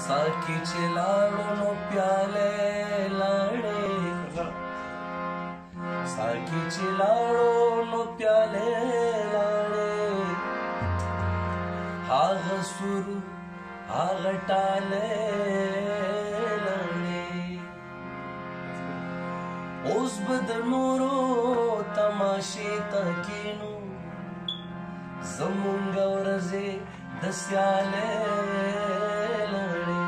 साकी چې لاړو نو پیاله لاړې साकी چې لاړو نو پیاله لاړې هاغه سور هاغه ټاله لاړې اوس به د نورو تماشې ته کینو زمونږ ورځې د سیالې لړې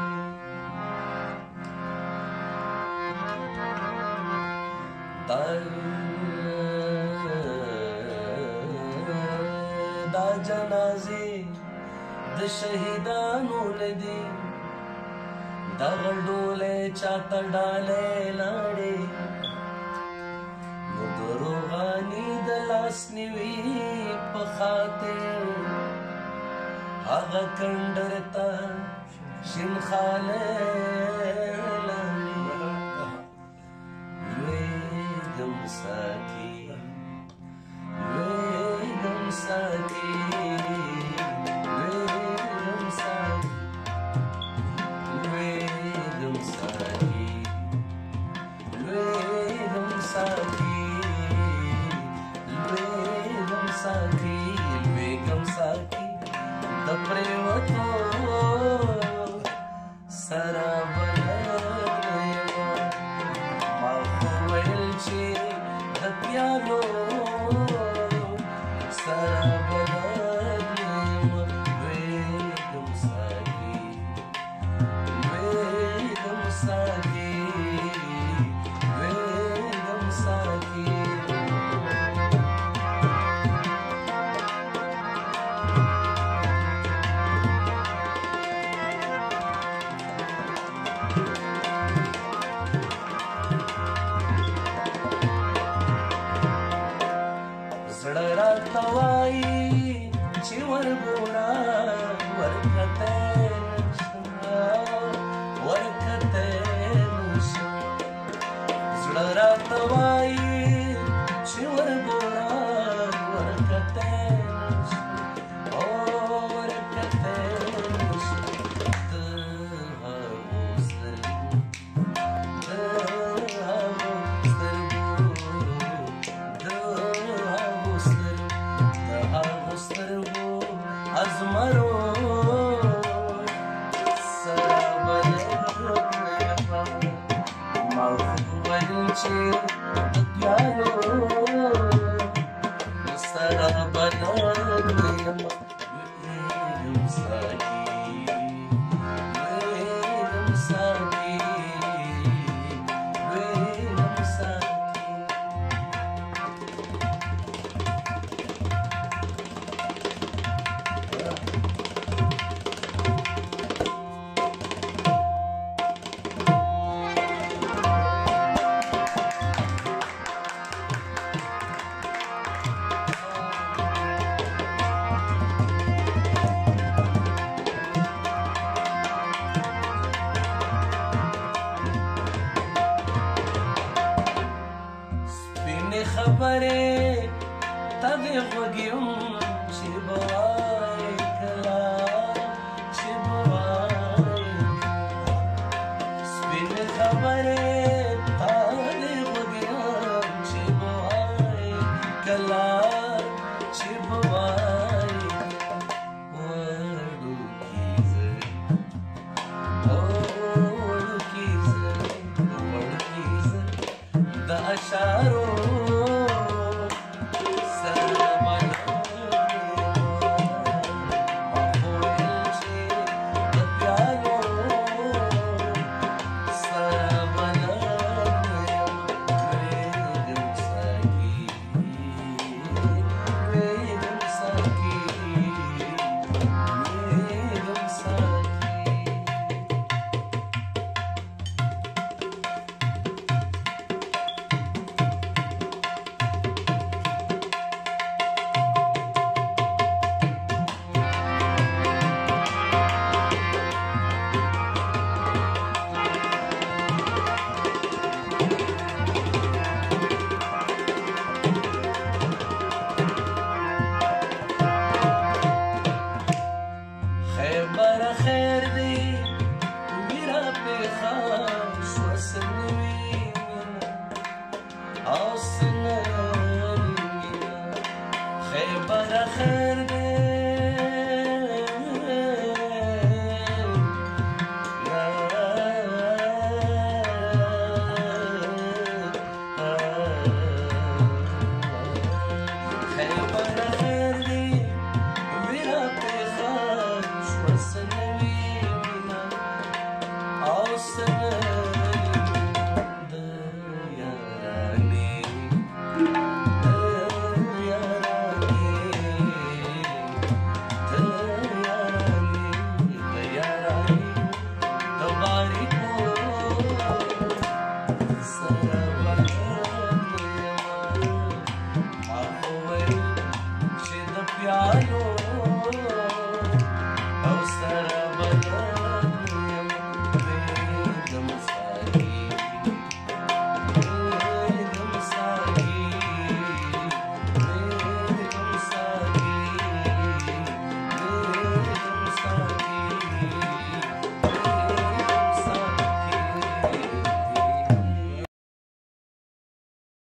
دا جنازې د شهیدانو ندي دغه ډولې چاته ډالې لاړې نو د روغاني د لاس نیوي په خاطر هغه کندر ته شین خاله لویږم ساقي لویږم ساقي لویږم ساقي لویږم ساقي لویږم ساقي لویږم ساقي لویږم ساقي د پریوتو سره بلدیم ما خو ویل چې د پیالو سره بلدیم لویږم ساقي لویږم ساقي لویږم ساقي زړه راته وایي چې ورګوره ورکته ورکته نشم زړه راته وایي چې ورګوره ورکته نشم او ورکته نشم د هغو سترګو د هغو سترګو ازمرو سره بلدیم ما ویل چې د پیالو سره بلدیم لویږم ساقي لویږم ساقي لویږم ساقي خبره تا دې غوږ یم